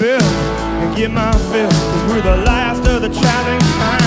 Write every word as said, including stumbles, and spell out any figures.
best and get my fill, 'cause we're the last of the traveling kind.